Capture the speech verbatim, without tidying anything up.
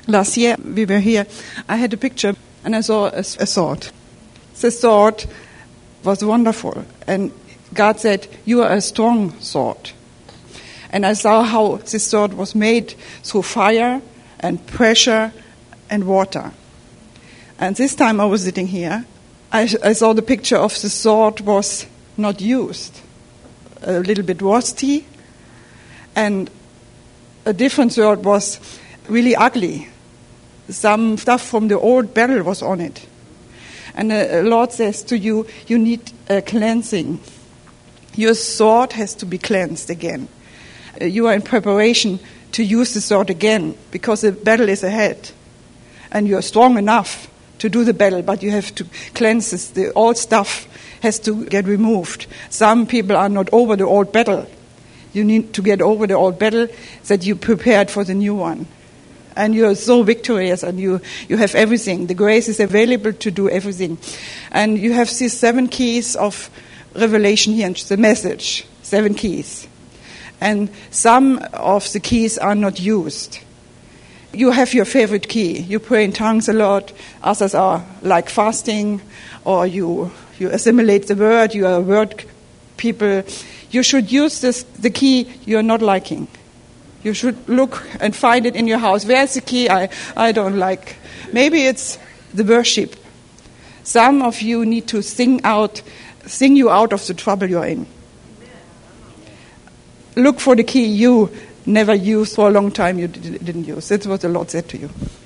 Last year we were here, I had a picture and I saw a, a sword. The sword was wonderful, and God said, you are a strong sword. And I saw how this sword was made through fire and pressure and water. And this time I was sitting here, I, I saw the picture of the sword was not used, a little bit rusty, and a different sword was really ugly. Some stuff from the old battle was on it. And the Lord says to you, you need a cleansing. Your sword has to be cleansed again. You are in preparation to use the sword again because the battle is ahead. And you are strong enough to do the battle, but you have to cleanse this. The old stuff has to get removed. Some people are not over the old battle. You need to get over the old battle that you prepared for the new one. And you are so victorious, and you, you have everything. The grace is available to do everything. And you have these seven keys of revelation here, and the message, seven keys. And some of the keys are not used. You have your favorite key. You pray in tongues a lot. Others are like fasting, or you, you assimilate the word. You are a word people. You should use this, the key you are not liking. You should look and find it in your house. Where's the key I, I don't like? Maybe it's the worship. Some of you need to sing out, sing you out of the trouble you're in. Look for the key you never used for a long time you didn't use. That's what the Lord said to you.